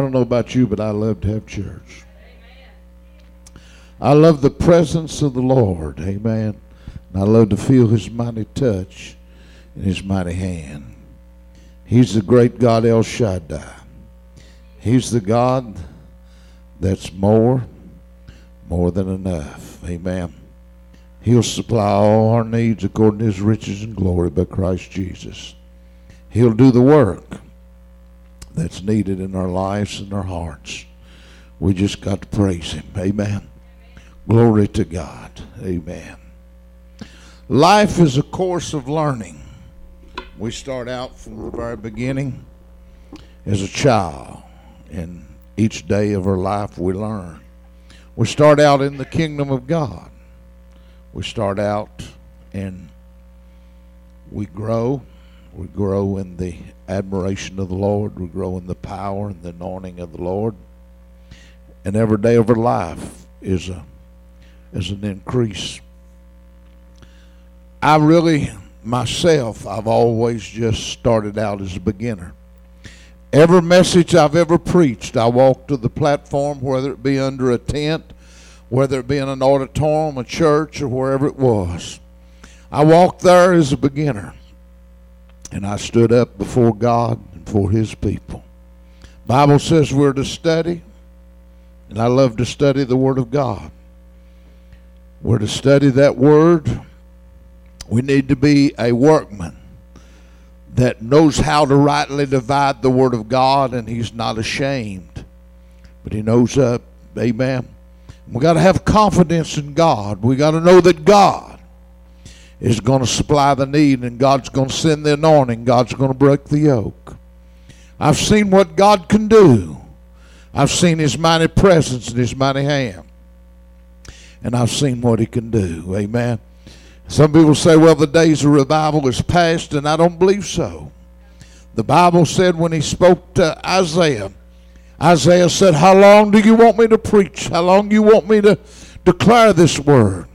don't know about you, but I love to have church. I love the presence of the Lord. Amen. And I love to feel his mighty touch and his mighty hand. He's the great God El Shaddai. He's the God that's more than enough. Amen. He'll supply all our needs according to his riches and glory by Christ Jesus. He'll do the work that's needed in our lives and our hearts. We just got to praise him. Amen. Glory to God. Amen. Life is a course of learning. We start out from the very beginning as a child, and each day of our life we learn. We start out in the kingdom of God. We start out and we grow. We grow in the admiration of the Lord. We grow in the power and the anointing of the Lord. And every day of our life is an increase. I've always just started out as a beginner. Every message I've ever preached, I walked to the platform, whether it be under a tent, whether it be in an auditorium, a church, or wherever it was. I walked there as a beginner, and I stood up before God and before his people. The Bible says we're to study, and I love to study the Word of God. We're to study that Word. We need to be a workman that knows how to rightly divide the Word of God, and he's not ashamed, but he knows up. Amen. We got to have confidence in God. We got to know that God is going to supply the need, and God's going to send the anointing. God's going to break the yoke. I've seen what God can do. I've seen his mighty presence and his mighty hand, and I've seen what he can do. Amen. Some people say, well, the days of revival is past, and I don't believe so. The Bible said when he spoke to Isaiah, Isaiah said, how long do you want me to preach? How long do you want me to declare this word?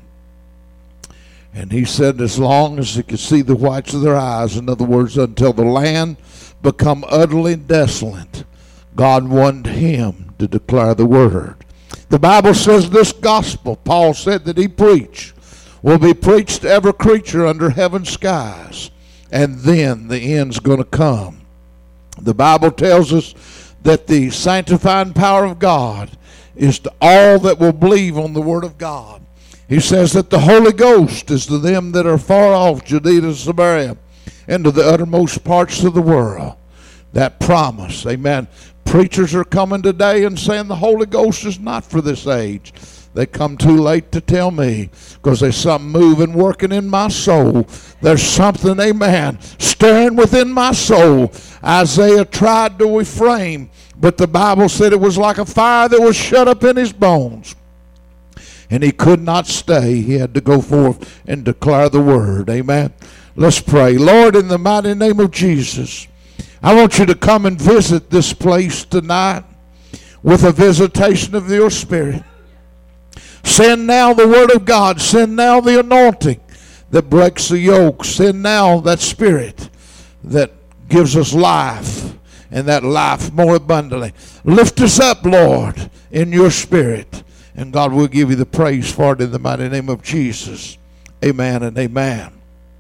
And he said, as long as he could see the whites of their eyes. In other words, until the land become utterly desolate, God wanted him to declare the word. The Bible says this gospel, Paul said that he preached, will be preached to every creature under heaven's skies, and then the end's going to come. The Bible tells us that the sanctifying power of God is to all that will believe on the Word of God. He says that the Holy Ghost is to them that are far off, Judea and Samaria, and to the uttermost parts of the world. That promise, amen. Preachers are coming today and saying the Holy Ghost is not for this age. They come too late to tell me, because there's something moving, working in my soul. There's something, amen, stirring within my soul. Isaiah tried to refrain, but the Bible said it was like a fire that was shut up in his bones. And he could not stay. He had to go forth and declare the word. Amen. Let's pray. Lord, in the mighty name of Jesus, I want you to come and visit this place tonight with a visitation of your Spirit. Send now the Word of God. Send now the anointing that breaks the yoke. Send now that Spirit that gives us life, and that life more abundantly. Lift us up, Lord, in your Spirit. And God will give you the praise for it in the mighty name of Jesus. Amen and amen.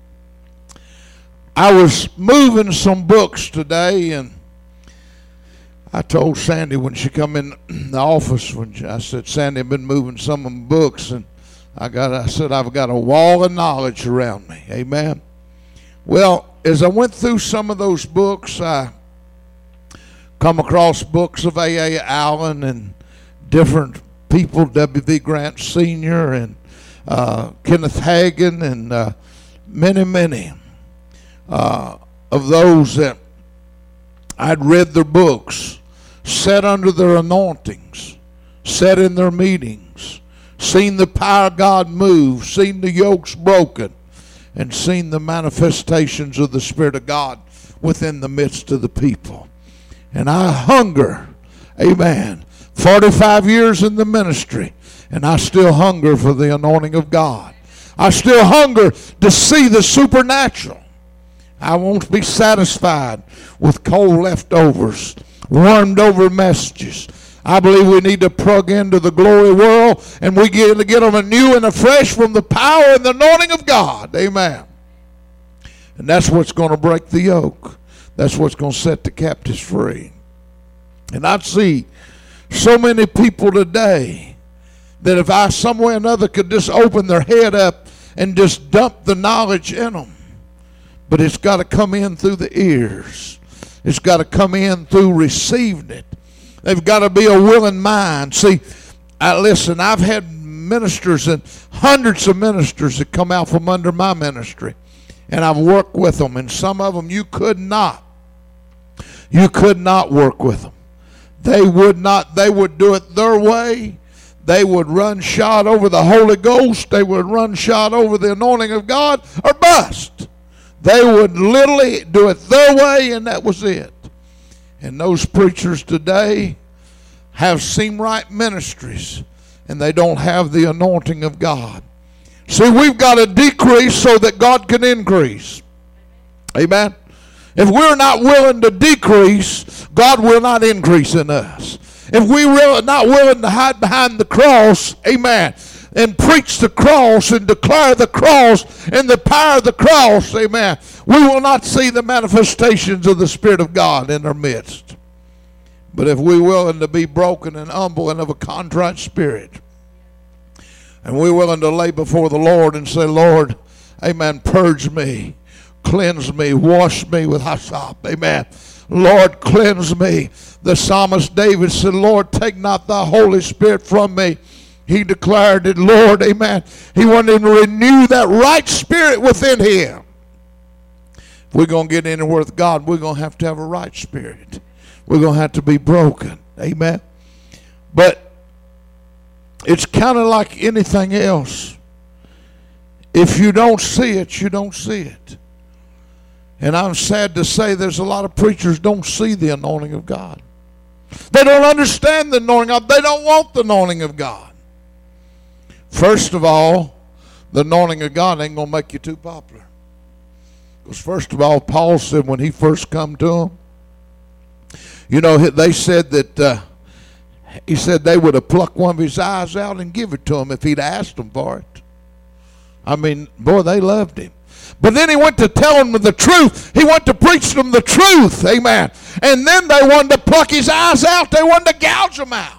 I was moving some books today, and I told Sandy when she come in the office, I said, Sandy, I've been moving some of my books, and I said, I've got a wall of knowledge around me. Amen. Well, as I went through some of those books, I come across books of A.A. Allen and different people, W.V. Grant Sr. and Kenneth Hagin, and many of those that I'd read their books, sat under their anointings, sat in their meetings, seen the power of God move, seen the yokes broken, and seen the manifestations of the Spirit of God within the midst of the people. And I hunger, amen, 45 years in the ministry, and I still hunger for the anointing of God. I still hunger to see the supernatural. I won't be satisfied with cold leftovers. wormed over messages. I believe we need to plug into the glory world, and we get to get them anew and afresh from the power and the anointing of God. Amen. And that's what's going to break the yoke. That's what's going to set the captives free. And I see so many people today that if I some way or another could just open their head up and just dump the knowledge in them. But it's got to come in through the ears. It's got to come in through receiving it. They've got to be a willing mind. See, listen, I've had ministers and hundreds of ministers that come out from under my ministry. And I've worked with them. And some of them you could not work with them. They would not. They would do it their way. They would run shot over the Holy Ghost. They would run shot over the anointing of God or bust. They would literally do it their way, and that was it. And those preachers today have seem-right ministries, and they don't have the anointing of God. See, we've got to decrease so that God can increase. Amen. If we're not willing to decrease, God will not increase in us. If we're not willing to hide behind the cross, amen, and preach the cross and declare the cross and the power of the cross, amen, we will not see the manifestations of the Spirit of God in our midst. But if we're willing to be broken and humble and of a contrite spirit, and we're willing to lay before the Lord and say, Lord, amen, purge me, cleanse me, wash me with hyssop, amen. Lord, cleanse me. The psalmist David said, Lord, take not thy Holy Spirit from me. He declared it, Lord, amen. He wanted to renew that right spirit within him. If we're going to get anywhere with God, we're going to have a right spirit. We're going to have to be broken. Amen. But it's kind of like anything else. If you don't see it, you don't see it. And I'm sad to say there's a lot of preachers don't see the anointing of God. They don't understand the anointing of God. They don't want the anointing of God. First of all, the anointing of God ain't going to make you too popular. Because first of all, Paul said when he first come to them, you know, they said that, he said they would have plucked one of his eyes out and give it to him if he'd asked them for it. I mean, boy, they loved him. But then he went to tell them the truth. He went to preach them the truth. Amen. And then they wanted to pluck his eyes out. They wanted to gouge them out.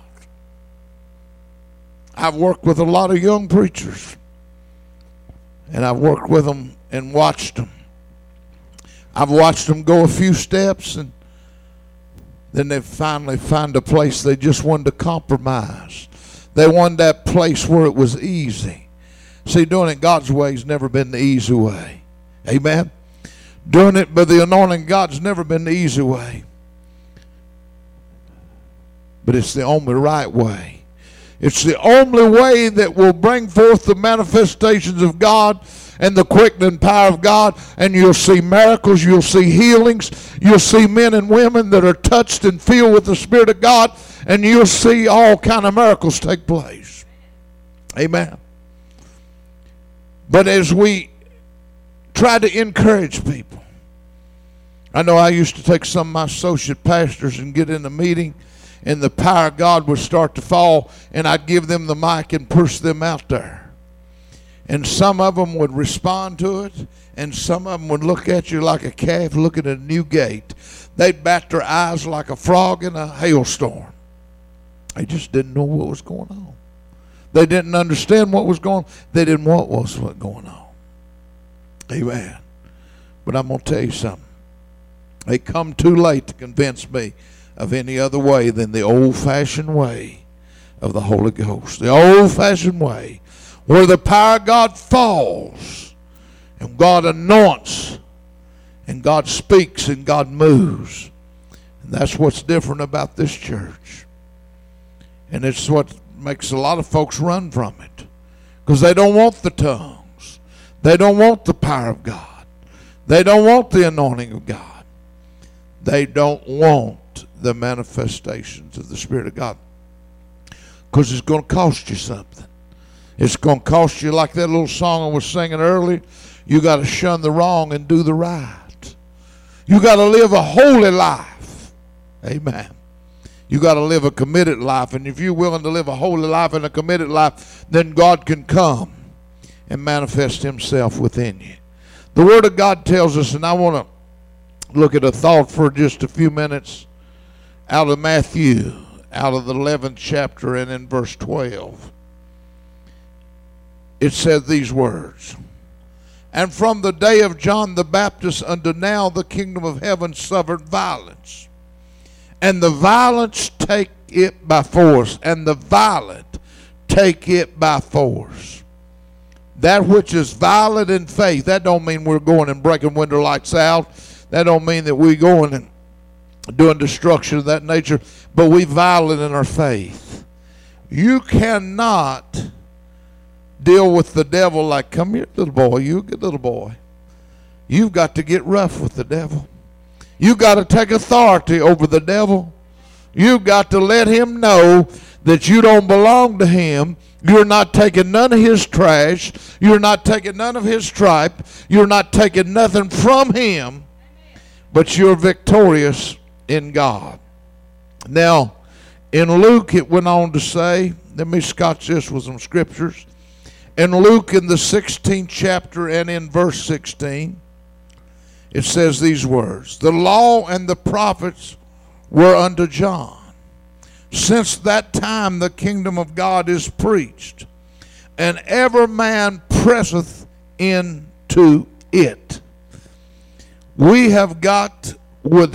I've worked with a lot of young preachers. And I've worked with them and watched them. I've watched them go a few steps, and then they finally find a place they just wanted to compromise. They wanted that place where it was easy. See, doing it God's way has never been the easy way. Amen. Doing it by the anointing of God's never been the easy way. But it's the only right way. It's the only way that will bring forth the manifestations of God and the quickening power of God. And you'll see miracles, you'll see healings, you'll see men and women that are touched and filled with the Spirit of God, and you'll see all kind of miracles take place. Amen. But as we try to encourage people, I know I used to take some of my associate pastors and get in a meeting, and the power of God would start to fall, and I'd give them the mic and push them out there. And some of them would respond to it, and some of them would look at you like a calf looking at a new gate. They'd bat their eyes like a frog in a hailstorm. They just didn't know what was going on. They didn't understand what was going on. They didn't want what was going on. Amen. But I'm going to tell you something. They come too late to convince me of any other way than the old-fashioned way of the Holy Ghost. The old-fashioned way where the power of God falls and God anoints and God speaks and God moves. And that's what's different about this church. And it's what makes a lot of folks run from it, because they don't want the tongues. They don't want the power of God. They don't want the anointing of God. They don't want the manifestations of the Spirit of God, because it's going to cost you something. It's going to cost you, like that little song I was singing earlier, you got to shun the wrong and do the right. You got to live a holy life. Amen. You got to live a committed life. And if you're willing to live a holy life and a committed life, then God can come and manifest himself within you. The Word of God tells us, and I want to look at a thought for just a few minutes out of Matthew, out of the 11th chapter and in verse 12. It says these words, "And from the day of John the Baptist unto now the kingdom of heaven suffered violence, and the violence take it by force, and the violent take it by force." That which is violent in faith, that don't mean we're going and breaking window lights out. That don't mean that we're going and doing destruction of that nature, but we violent in our faith. You cannot deal with the devil like, come here, little boy, you good little boy. You've got to get rough with the devil. You've got to take authority over the devil. You've got to let him know that you don't belong to him. You're not taking none of his trash. You're not taking none of his tripe. You're not taking nothing from him, but you're victorious in God. Now, in Luke, it went on to say, let me scotch this with some scriptures. In Luke, in the 16th chapter and in verse 16, it says these words, "The law and the prophets were unto John. Since that time the kingdom of God is preached, and every man presseth into it." We have got with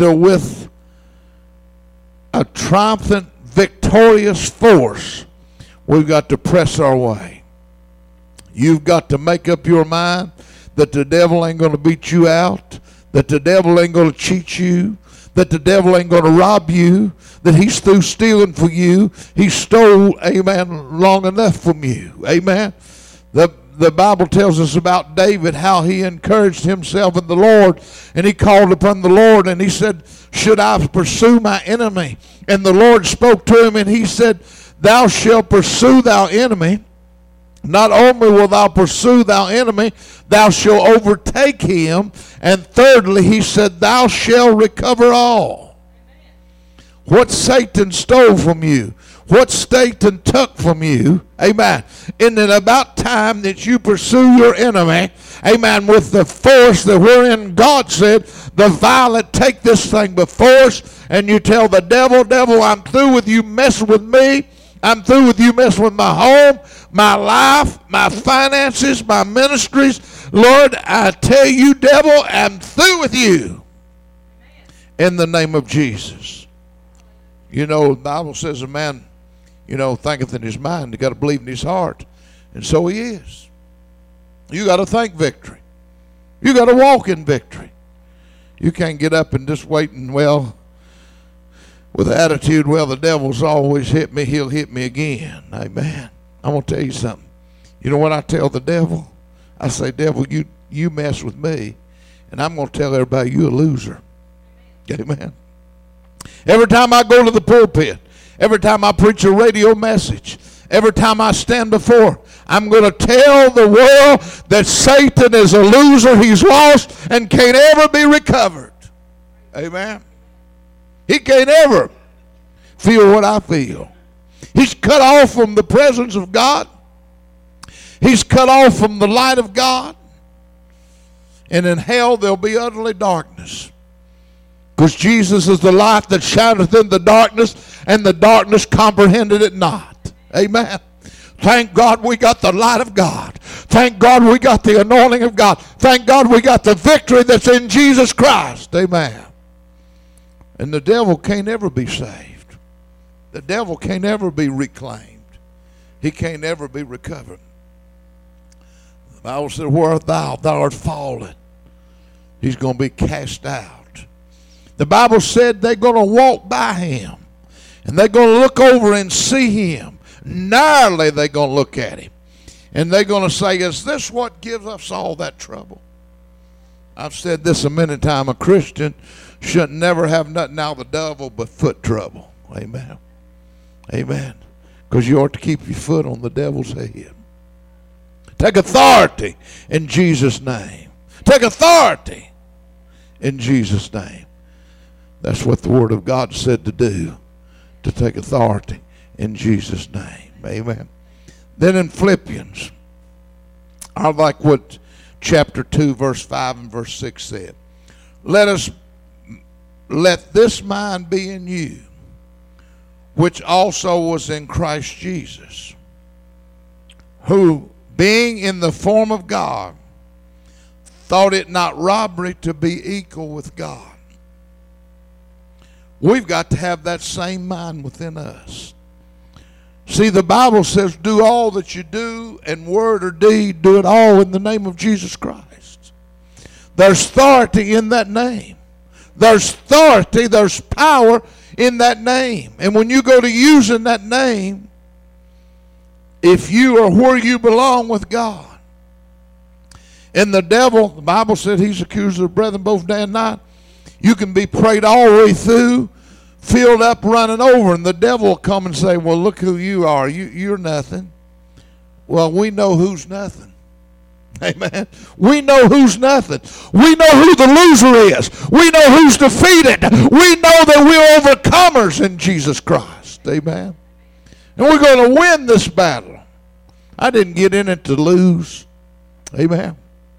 a triumphant, victorious force. We've got to press our way. You've got to make up your mind that the devil ain't going to beat you out, that the devil ain't going to cheat you, that the devil ain't going to rob you, that he's through stealing for you. He stole, amen, long enough from you. Amen. The Bible tells us about David, how he encouraged himself in the Lord, and he called upon the Lord, and he said, "Should I pursue my enemy?" And the Lord spoke to him, and he said, "Thou shalt pursue thy enemy. Not only will thou pursue thy enemy, thou shalt overtake him. And thirdly, he said, thou shalt recover all." What Satan stole from you, what Satan took from you, amen, isn't it about time that you pursue your enemy, amen, with the force that wherein God said, the violent take this thing by force, and you tell the devil, "Devil, I'm through with you messing with me. I'm through with you messing with my home, my life, my finances, my ministries. Lord, I tell you, devil, I'm through with you." In the name of Jesus. You know, the Bible says a man, thinketh in his mind. He got to believe in his heart. And so he is. You got to think victory. You got to walk in victory. You can't get up and just wait and, with the attitude, the devil's always hit me, he'll hit me again. Amen. I'm going to tell you something. You know what I tell the devil? I say, "Devil, you mess with me, and I'm going to tell everybody you're a loser." Amen. Every time I go to the pulpit, every time I preach a radio message, every time I stand before, I'm going to tell the world that Satan is a loser, he's lost, and can't ever be recovered. Amen. He can't ever feel what I feel. He's cut off from the presence of God. He's cut off from the light of God. And in hell there'll be utterly darkness. Because Jesus is the light that shineth in the darkness, and the darkness comprehended it not. Amen. Thank God we got the light of God. Thank God we got the anointing of God. Thank God we got the victory that's in Jesus Christ. Amen. And the devil can't ever be saved. The devil can't ever be reclaimed. He can't ever be recovered. The Bible said, "Where thou art fallen, he's going to be cast out." The Bible said they're going to walk by him, and they're going to look over and see him. Narrowly they're going to look at him, and they're going to say, "Is this what gives us all that trouble?" I've said this a many times. A Christian should never have nothing out of the devil but foot trouble. Amen. Amen. Because you ought to keep your foot on the devil's head. Take authority in Jesus' name. Take authority in Jesus' name. That's what the Word of God said to do. to take authority in Jesus' name. Amen. Then in Philippians, I like what chapter 2, verse 5 and verse 6 said. Let this mind be in you, which also was in Christ Jesus, who, being in the form of God, thought it not robbery to be equal with God. We've got to have that same mind within us. See, the Bible says, do all that you do, in word or deed, do it all in the name of Jesus Christ. There's authority in that name. There's authority, there's power in that name. And when you go to using that name, if you are where you belong with God, and the devil, the Bible said he's accused of the brethren both day and night, you can be prayed all the way through, filled up, running over, and the devil will come and say, well, look who you are. You're nothing. Well, we know who's nothing. Amen. We know who's nothing. We know who the loser is. We know who's defeated. We know that we're overcomers in Jesus Christ. Amen. And we're going to win this battle. I didn't get in it to lose. Amen.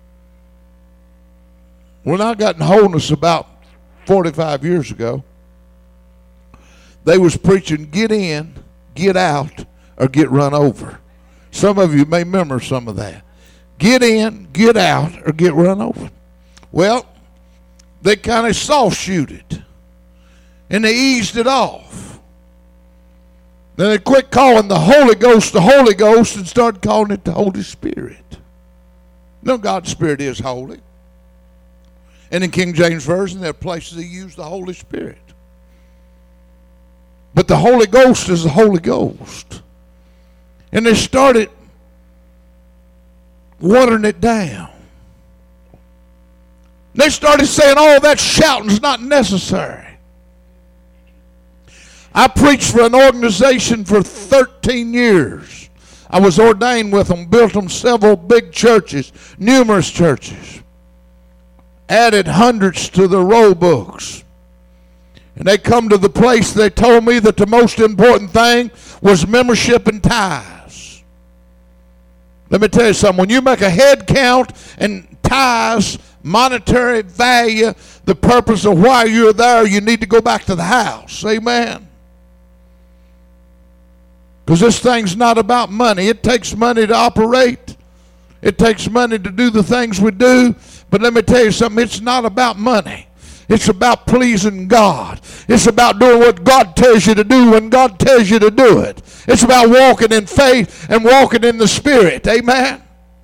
When I got in wholeness about 45 years ago, they was preaching, get in, get out, or get run over. Some of you may remember some of that. Get in, get out, or get run over. Well, they kind of soft shoot it, and they eased it off. Then they quit calling the Holy Ghost and started calling it the Holy Spirit. No, God's Spirit is holy. And in King James Version, there are places that use the Holy Spirit. But the Holy Ghost is the Holy Ghost. And they started watering it down. They started saying, oh, that shouting's not necessary. I preached for an organization for 13 years. I was ordained with them, built them several big churches, numerous churches. Added hundreds to the roll books. And they come to the place, they told me that the most important thing was membership and tithes. Let me tell you something. When you make a head count and tithes, monetary value, the purpose of why you're there, you need to go back to the house. Amen. Because this thing's not about money. It takes money to operate. It takes money to do the things we do. But let me tell you something. It's not about money. It's about pleasing God. It's about doing what God tells you to do when God tells you to do it. It's about walking in faith and walking in the Spirit. Amen.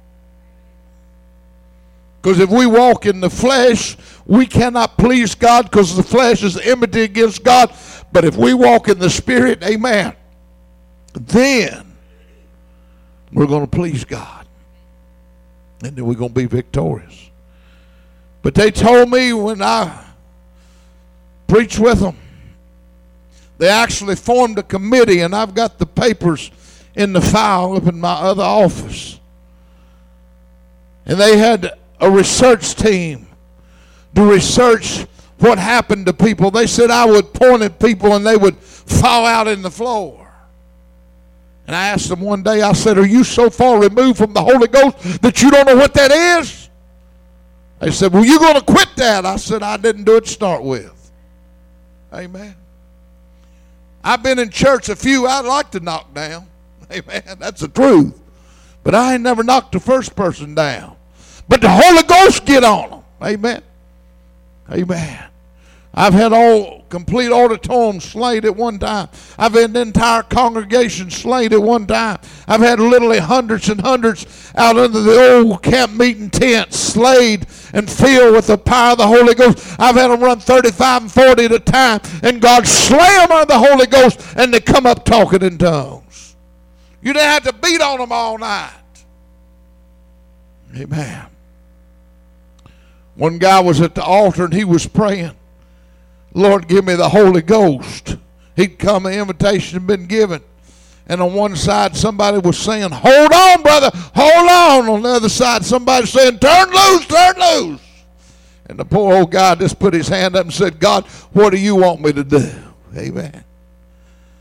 Because if we walk in the flesh, we cannot please God, because the flesh is enmity against God. But if we walk in the Spirit, amen, then we're going to please God. And then we're going to be victorious. But they told me when I preached with them, they actually formed a committee, and I've got the papers in the file up in my other office. And they had a research team to research what happened to people. They said I would point at people and they would fall out in the floor. And I asked them one day, I said, are you so far removed from the Holy Ghost that you don't know what that is? They said, well, you're going to quit that. I said, I didn't do it to start with. Amen. I've been in church a few I'd like to knock down. Amen. That's the truth. But I ain't never knocked the first person down. But the Holy Ghost get on them. Amen. Amen. I've had complete auditorium slayed at one time. I've had an entire congregation slayed at one time. I've had literally hundreds and hundreds out under the old camp meeting tent slayed and filled with the power of the Holy Ghost. I've had them run 35 and 40 at a time, and God slay them under the Holy Ghost, and they come up talking in tongues. You didn't have to beat on them all night. Amen. One guy was at the altar and he was praying, Lord, give me the Holy Ghost. He'd come, an invitation had been given. And on one side, somebody was saying, hold on, brother, hold on. On the other side, somebody saying, turn loose, turn loose. And the poor old guy just put his hand up and said, God, what do you want me to do? Amen.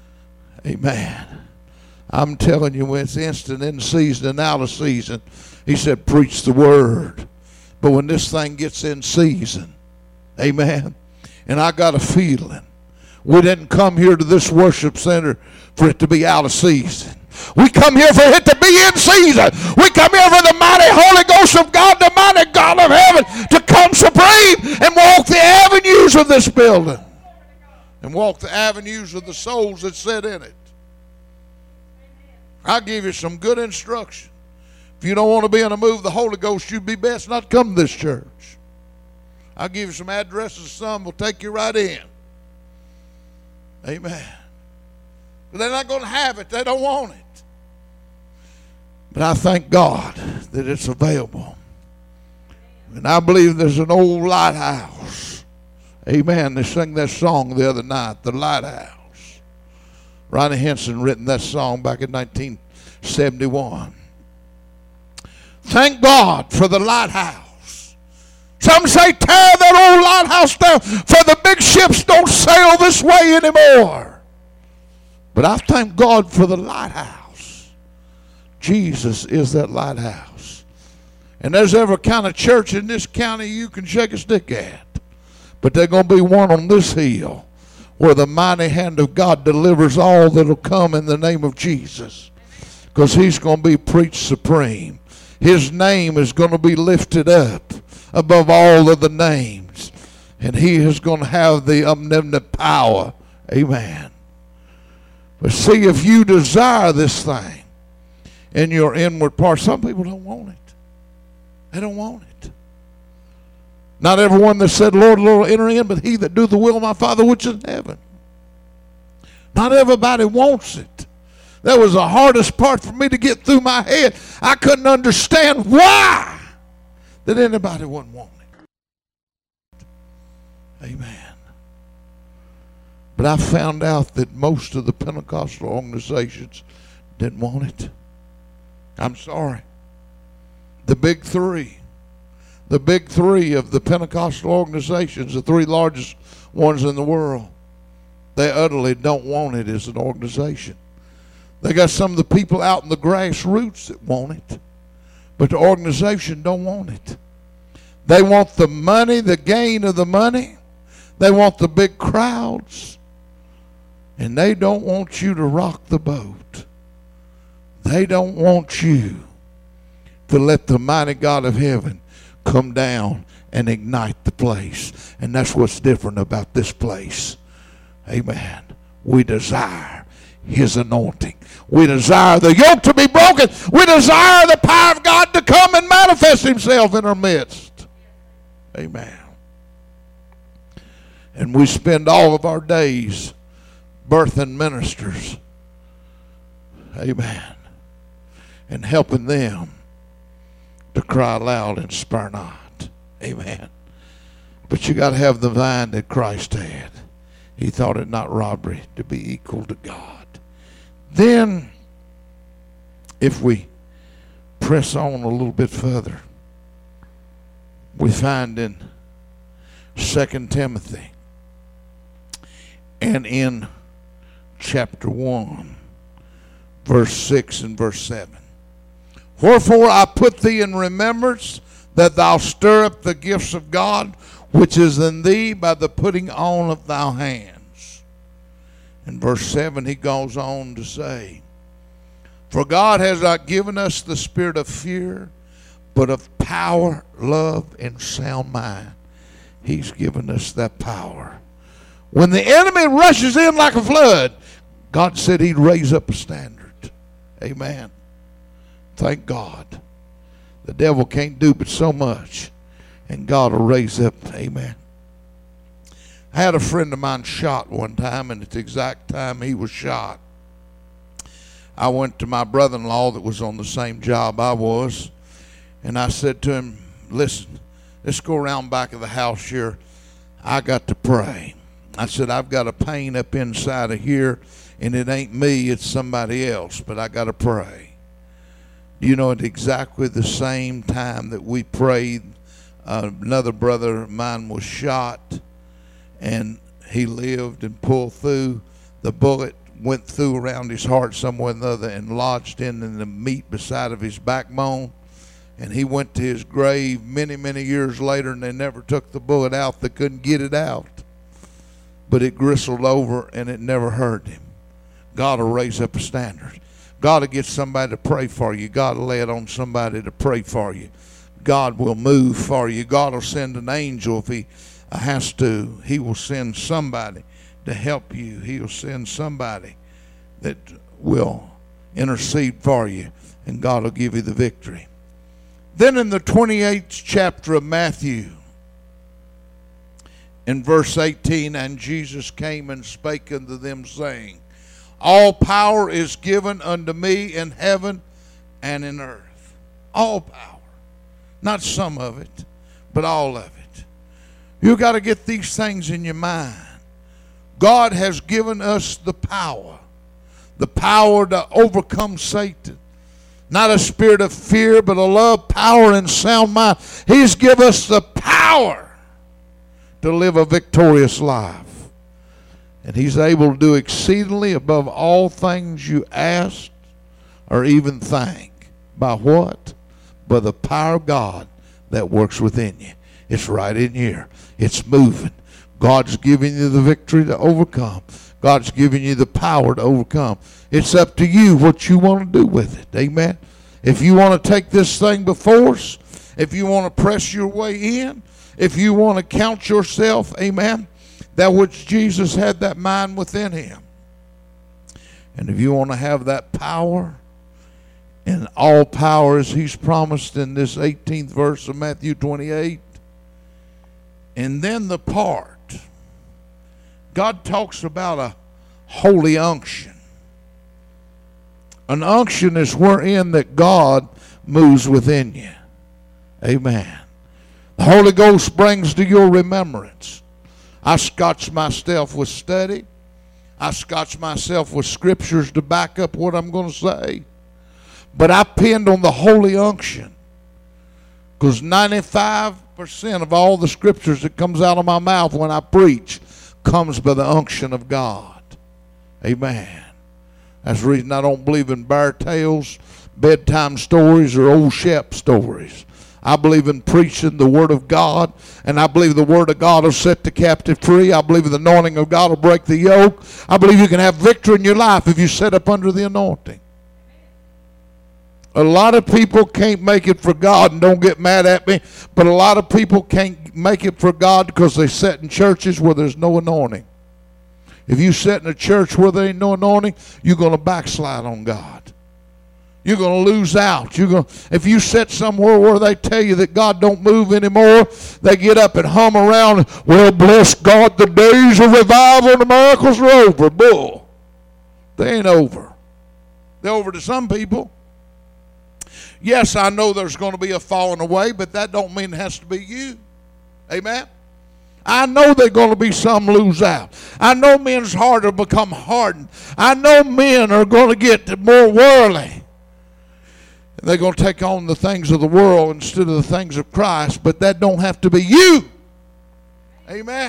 Amen. I'm telling you, when it's instant, in season, and out of season, he said, preach the word. But when this thing gets in season, amen, and I got a feeling, we didn't come here to this worship center for it to be out of season. We come here for it to be in season. We come here for the mighty Holy Ghost of God, the mighty God of heaven, to come supreme and walk the avenues of this building. And walk the avenues of the souls that sit in it. I'll give you some good instruction. If you don't want to be in a move of the Holy Ghost, you'd be best not to come to this church. I'll give you some addresses. Some will take you right in. Amen. But they're not going to have it. They don't want it. But I thank God that it's available. And I believe there's an old lighthouse. Amen. They sang that song the other night, The Lighthouse. Ronnie Henson written that song back in 1971. Thank God for the lighthouse. Some say tear that old lighthouse down, for the big ships don't sail this way anymore. But I thank God for the lighthouse. Jesus is that lighthouse. And there's every kind of church in this county you can shake a stick at. But there's going to be one on this hill where the mighty hand of God delivers all that will come in the name of Jesus. Because he's going to be preached supreme. His name is going to be lifted up above all of the names. And he is going to have the omnipotent power. Amen. But see, if you desire this thing in your inward part, some people don't want it. They don't want it. Not everyone that said, Lord, Lord, will enter in, but he that doeth the will of my Father which is in heaven. Not everybody wants it. That was the hardest part for me to get through my head. I couldn't understand why that anybody wouldn't want it. Amen. But I found out that most of the Pentecostal organizations didn't want it. I'm sorry. The big three. The big three of the Pentecostal organizations, the three largest ones in the world, they utterly don't want it as an organization. They got some of the people out in the grassroots that want it, but the organization don't want it. They want the money, the gain of the money. They want the big crowds, and they don't want you to rock the boat. They don't want you to let the mighty God of heaven come down and ignite the place. And that's what's different about this place. Amen. We desire his anointing. We desire the yoke to be broken. We desire the power of God to come and manifest himself in our midst. Amen. And we spend all of our days birthing ministers. Amen. And helping them to cry loud and spare not. Amen. But you got to have the mind that Christ had. He thought it not robbery to be equal to God. Then, if we press on a little bit further, we find in 2 Timothy and in chapter 1, verse 6 and verse 7. Wherefore I put thee in remembrance that thou stir up the gifts of God which is in thee by the putting on of thy hands. In verse 7 he goes on to say, for God has not given us the spirit of fear, but of power, love, and sound mind. He's given us that power. When the enemy rushes in like a flood, God said he'd raise up a standard. Amen. Thank God. The devil can't do but so much, and God will raise up. Amen. I had a friend of mine shot one time, and at the exact time he was shot, I went to my brother-in-law that was on the same job I was, and I said to him, listen, let's go around back of the house here. I got to pray. I said, I've got a pain up inside of here, and it ain't me, it's somebody else, but I got to pray. You know, at exactly the same time that we prayed, another brother of mine was shot, and he lived and pulled through. The bullet went through around his heart somewhere or another and lodged in the meat beside of his backbone. And he went to his grave many, many years later, and they never took the bullet out. They couldn't get it out. But it gristled over, and it never hurt him. God will raise up a standard. God will get somebody to pray for you. God will lay it on somebody to pray for you. God will move for you. God will send an angel if he has to. He will send somebody to help you. He will send somebody that will intercede for you, and God will give you the victory. Then in the 28th chapter of Matthew, in verse 18, and Jesus came and spake unto them, saying, all power is given unto me in heaven and in earth. All power. Not some of it, but all of it. You got to get these things in your mind. God has given us the power to overcome Satan. Not a spirit of fear, but a love, power, and sound mind. He's given us the power to live a victorious life. And he's able to do exceedingly above all things you asked or even think. By what? By the power of God that works within you. It's right in here. It's moving. God's giving you the victory to overcome. God's giving you the power to overcome. It's up to you what you want to do with it. Amen. If you want to take this thing by force, if you want to press your way in, if you want to count yourself, amen, that which Jesus had that mind within him. And if you want to have that power, and all power as he's promised in this 18th verse of Matthew 28, and then the part, God talks about a holy unction. An unction is wherein that God moves within you. Amen. The Holy Ghost brings to your remembrance. I scotch myself with study. I scotch myself with scriptures to back up what I'm going to say. But I pinned on the holy unction. Because 95% of all the scriptures that comes out of my mouth when I preach comes by the unction of God. Amen. That's the reason I don't believe in bear tales, bedtime stories, or old Shep stories. I believe in preaching the Word of God, and I believe the Word of God will set the captive free. I believe the anointing of God will break the yoke. I believe you can have victory in your life if you set up under the anointing. A lot of people can't make it for God, and don't get mad at me, but a lot of people can't make it for God because they sit in churches where there's no anointing. If you sit in a church where there ain't no anointing, you're going to backslide on God. You're going to lose out. If you sit somewhere where they tell you that God don't move anymore, they get up and hum around, well, bless God, the days of revival and the miracles are over. Bull. They ain't over. They're over to some people. Yes, I know there's going to be a falling away, but that don't mean it has to be you. Amen? I know there's going to be some lose out. I know men's heart will become hardened. I know men are going to get more worldly. They're going to take on the things of the world instead of the things of Christ, but that don't have to be you. Amen.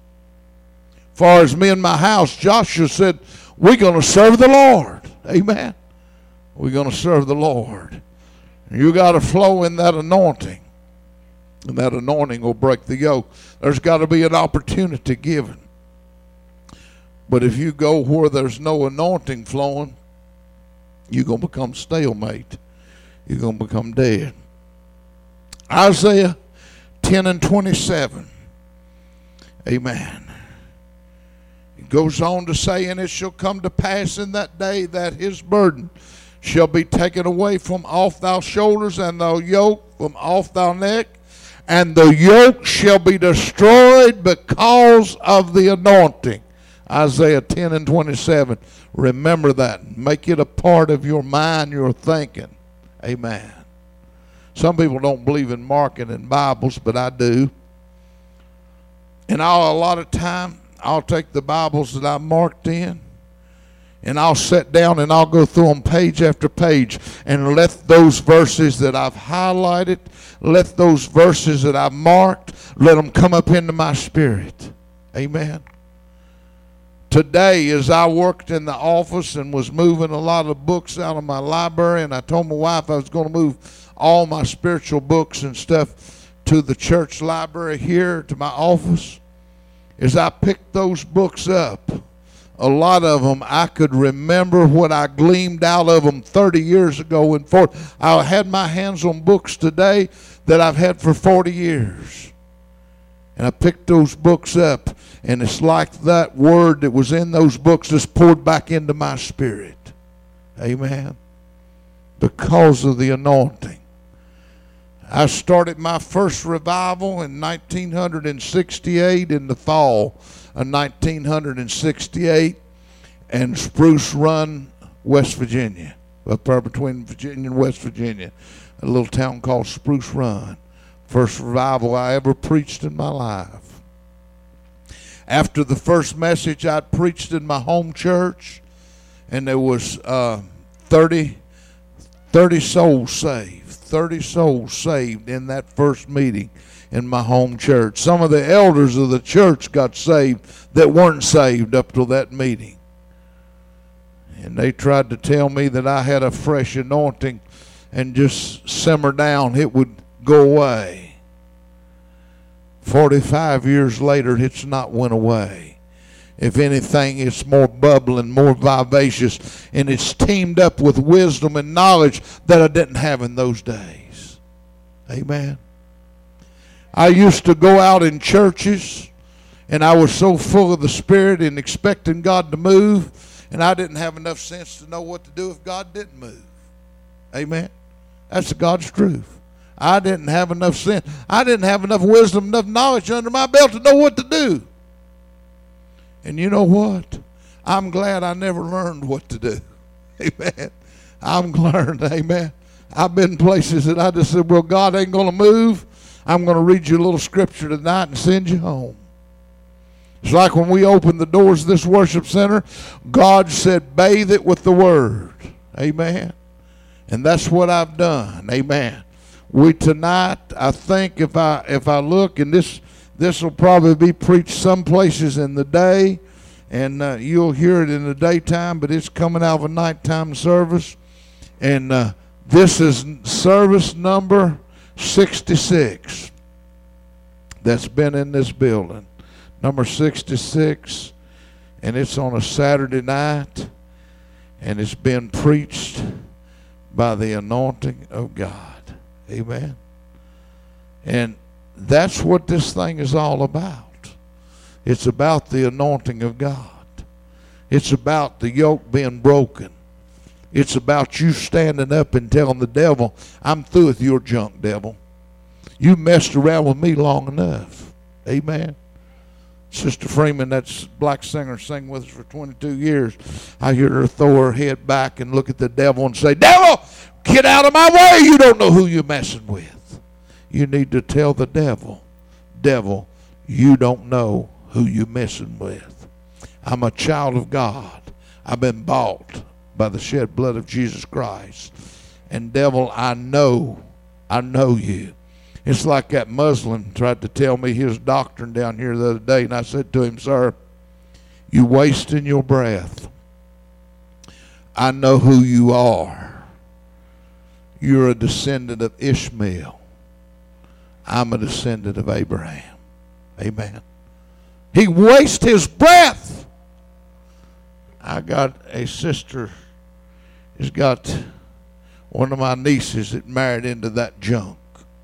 As far as me and my house, Joshua said, we're going to serve the Lord. Amen. We're going to serve the Lord. And you got to flow in that anointing. And that anointing will break the yoke. There's got to be an opportunity given. But if you go where there's no anointing flowing, you're going to become stalemate. You're going to become dead. Isaiah 10 and 27. Amen. It goes on to say, and it shall come to pass in that day that his burden shall be taken away from off thy shoulders, and thy yoke from off thy neck, and the yoke shall be destroyed because of the anointing. Isaiah 10 and 27. Remember that. Make it a part of your mind, your thinking. Amen. Some people don't believe in marking in Bibles, but I do. And a lot of time, I'll take the Bibles that I marked in, and I'll sit down and I'll go through them page after page and let those verses that I've highlighted, let those verses that I've marked, let them come up into my spirit. Amen. Today, as I worked in the office and was moving a lot of books out of my library, and I told my wife I was going to move all my spiritual books and stuff to the church library here to my office, as I picked those books up, a lot of them I could remember what I gleaned out of them 30 years ago and forth. I had my hands on books today that I've had for 40 years. And I picked those books up, and it's like that word that was in those books just poured back into my spirit. Amen. Because of the anointing. I started my first revival in 1968, in the fall of 1968, in Spruce Run, West Virginia, up there between Virginia and West Virginia, a little town called Spruce Run. First revival I ever preached in my life. After the first message I'd preached in my home church, and there was 30 souls saved. 30 souls saved in that first meeting in my home church. Some of the elders of the church got saved that weren't saved up till that meeting. And they tried to tell me that I had a fresh anointing and just simmer down, it would go away. 45 years later, it's not went away. If anything, it's more bubbling, more vivacious, and it's teamed up with wisdom and knowledge that I didn't have in those days. Amen. I used to go out in churches, and I was so full of the Spirit and expecting God to move, and I didn't have enough sense to know what to do if God didn't move. Amen. That's God's truth. I didn't have enough sense. I didn't have enough wisdom, enough knowledge under my belt to know what to do. And you know what? I'm glad I never learned what to do. Amen. I'm learned. Amen. I've been places that I just said, well, God ain't going to move. I'm going to read you a little scripture tonight and send you home. It's like when we opened the doors of this worship center, God said, bathe it with the word. Amen. And that's what I've done. Amen. We tonight, I think if I look, and this will probably be preached some places in the day, and you'll hear it in the daytime, but it's coming out of a nighttime service. And this is service number 66 that's been in this building. Number 66, and it's on a Saturday night, and it's been preached by the anointing of God. Amen. And that's what this thing is all about. It's about the anointing of God. It's about the yoke being broken. It's about you standing up and telling the devil, I'm through with your junk, devil. You messed around with me long enough. Amen. Sister Freeman, that black singer, sang with us for 22 years. I hear her throw her head back and look at the devil and say, devil, get out of my way. You don't know who you're messing with. You need to tell the devil, devil, you don't know who you're messing with. I'm a child of God. I've been bought by the shed blood of Jesus Christ. And devil, I know you. It's like that Muslim tried to tell me his doctrine down here the other day, and I said to him, sir, you wasting your breath. I know who you are. You're a descendant of Ishmael. I'm a descendant of Abraham. Amen. He wastes his breath. I got a sister has got one of my nieces that married into that junk.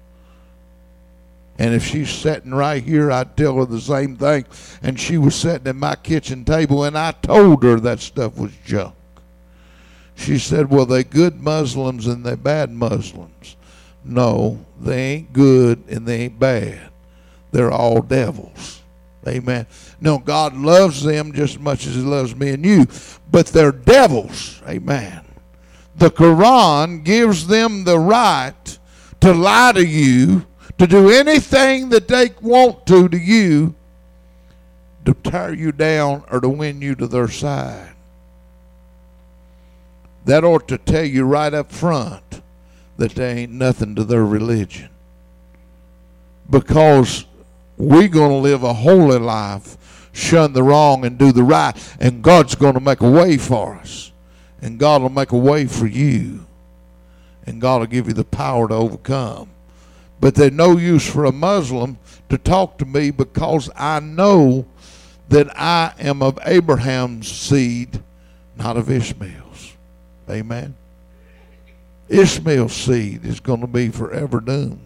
And if she's sitting right here, I'd tell her the same thing. And she was sitting at my kitchen table, and I told her that stuff was junk. She said, well, they good Muslims and they bad Muslims. No, they ain't good and they ain't bad. They're all devils. Amen. No, God loves them just as much as he loves me and you. But they're devils. Amen. The Quran gives them the right to lie to you, to do anything that they want to you, to tear you down or to win you to their side. That ought to tell you right up front that there ain't nothing to their religion. Because we're going to live a holy life shun the wrong and do the right. And God's going to make a way for us. And God will make a way for you. And God will give you the power to overcome. But there's no use for a Muslim to talk to me because I know that I am of Abraham's seed, not of Ishmael's. Amen. Ishmael's seed is going to be forever doomed.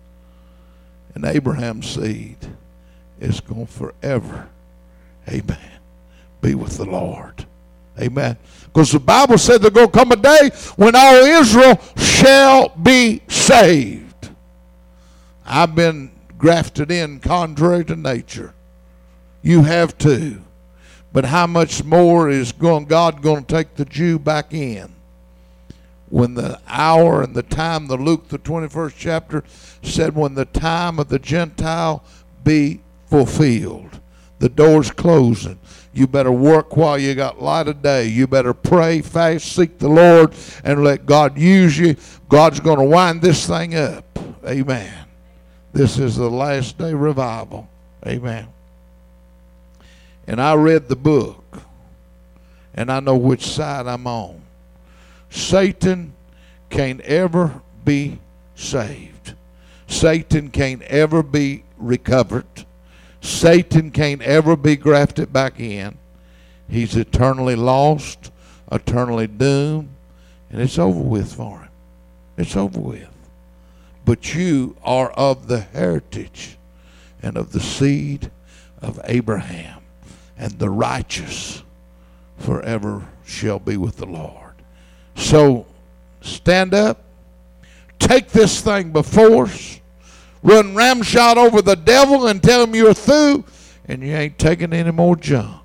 And Abraham's seed is going to forever, amen, be with the Lord. Amen. Because the Bible said there's going to come a day when all Israel shall be saved. I've been grafted in contrary to nature. You have too. But how much more is God going to take the Jew back in? When the hour and the time, the Luke, the 21st chapter, said when the time of the Gentile be fulfilled. The door's closing. You better work while you got light of day. You better pray, fast, seek the Lord, and let God use you. God's going to wind this thing up. Amen. This is the last day revival. Amen. And I read the book, and I know which side I'm on. Satan can't ever be saved. Satan can't ever be recovered. Satan can't ever be grafted back in. He's eternally lost, eternally doomed, and it's over with for him. It's over with. But you are of the heritage and of the seed of Abraham, and the righteous forever shall be with the Lord. So stand up, take this thing before us, run ramshot over the devil and tell him you're through and you ain't taking any more junk.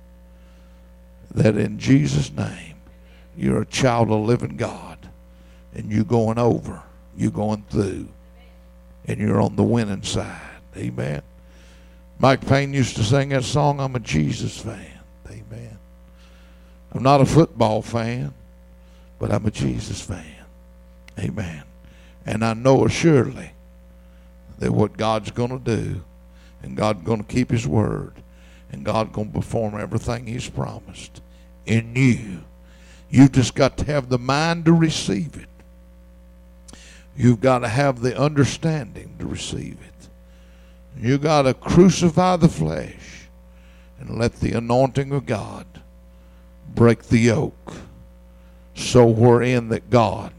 That in Jesus' name, you're a child of the living God, and you're going over, you're going through, and you're on the winning side. Amen. Mike Payne used to sing that song, I'm a Jesus fan. Amen. I'm not a football fan, but I'm a Jesus fan. Amen. And I know assuredly that what God's going to do, and God's going to keep his word, and God's going to perform everything he's promised in you. You've just got to have the mind to receive it. You've got to have the understanding to receive it. You've got to crucify the flesh and let the anointing of God break the yoke, so wherein that God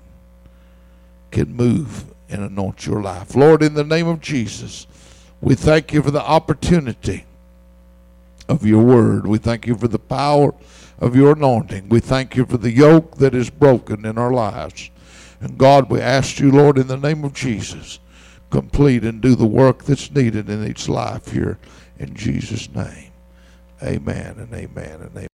can move and anoint your life. Lord, in the name of Jesus, we thank you for the opportunity of your word. We thank you for the power of your anointing. We thank you for the yoke that is broken in our lives. And God, we ask you, Lord, in the name of Jesus, complete and do the work that's needed in each life here in Jesus' name. Amen and amen and amen.